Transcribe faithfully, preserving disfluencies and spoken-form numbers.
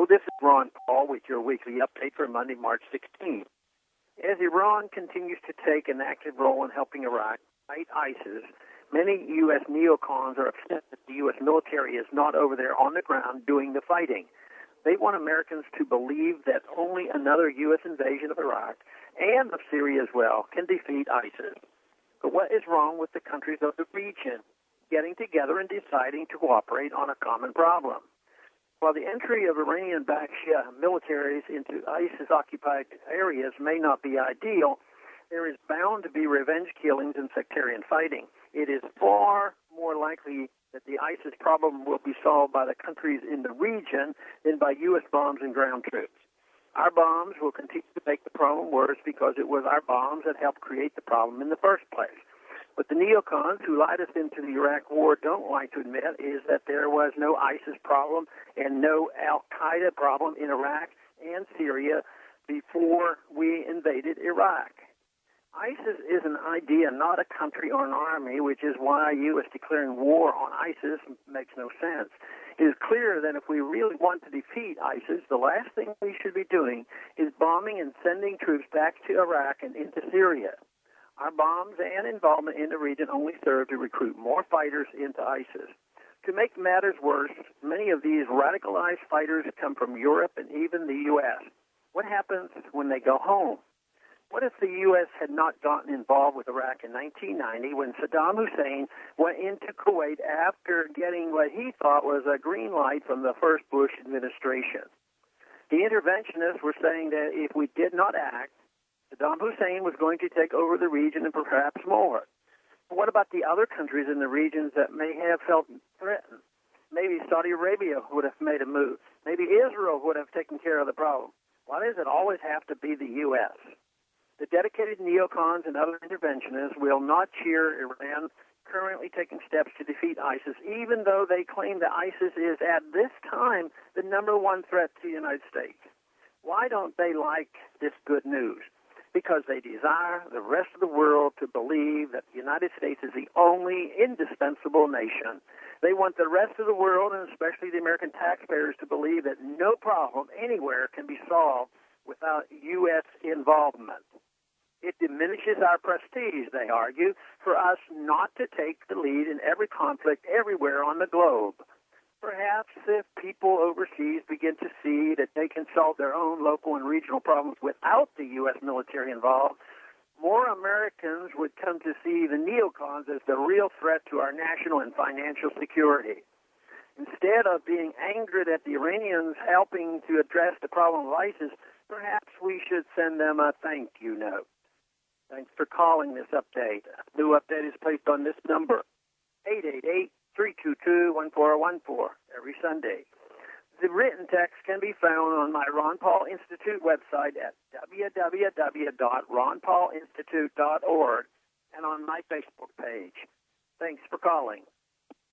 this is Ron Paul with your weekly update for Monday, March sixteenth. As Iran continues to take an active role in helping Iraq fight ISIS, many U S neocons are upset that the U S military is not over there on the ground doing the fighting. They want Americans to believe that only another U S invasion of Iraq and of Syria as well can defeat ISIS. But what is wrong with the countries of the region getting together and deciding to cooperate on a common problem? While the entry of Iranian-backed Shia militaries into ISIS-occupied areas may not be ideal, there is bound to be revenge killings and sectarian fighting. It is far more likely that the ISIS problem will be solved by the countries in the region than by U S bombs and ground troops. Our bombs will continue to make the problem worse because it was our bombs that helped create the problem in the first place. What the neocons who lied us into the Iraq war don't like to admit is that there was no ISIS problem and no al-Qaeda problem in Iraq and Syria before we invaded Iraq. ISIS is an idea, not a country or an army, which is why U S declaring war on ISIS makes no sense. It is clear that if we really want to defeat ISIS, the last thing we should be doing is bombing and sending troops back to Iraq and into Syria. Our bombs and involvement in the region only serve to recruit more fighters into ISIS. To make matters worse, many of these radicalized fighters come from Europe and even the U S. What happens when they go home? What if the U S had not gotten involved with Iraq in nineteen ninety when Saddam Hussein went into Kuwait after getting what he thought was a green light from the first Bush administration? The interventionists were saying that if we did not act, Saddam Hussein was going to take over the region and perhaps more. What about the other countries in the regions that may have felt threatened? Maybe Saudi Arabia would have made a move. Maybe Israel would have taken care of the problem. Why does it always have to be the U S? The dedicated neocons and other interventionists will not cheer Iran currently taking steps to defeat ISIS, even though they claim that ISIS is at this time the number one threat to the United States. Why don't they like this good news? Because they desire the rest of the world to believe that the United States is the only indispensable nation. They want the rest of the world, and especially the American taxpayers, to believe that no problem anywhere can be solved without U S involvement. It diminishes our prestige, they argue, for us not to take the lead in every conflict everywhere on the globe. Perhaps if people overseas begin to see that they can solve their own local and regional problems without the U S military involved, more Americans would come to see the neocons as the real threat to our national and financial security. Instead of being angered at the Iranians helping to address the problem of ISIS, perhaps we should send them a thank you note. Thanks for calling this update. A new update is placed on this number, eight eight eight, three two two, one four one four, every Sunday. The written text can be found on my Ron Paul Institute website at w w w dot ron paul institute dot org and on my Facebook page. Thanks for calling.